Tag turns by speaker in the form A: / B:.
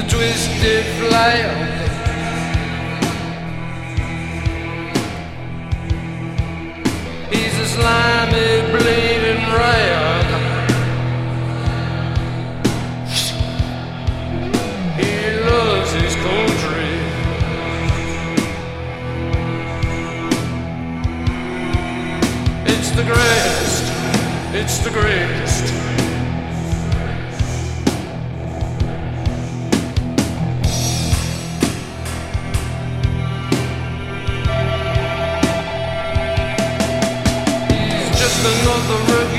A: a twisted flail. He's a slimy, bleeding rag. He loves his country. It's the greatest. It's the greatest. Another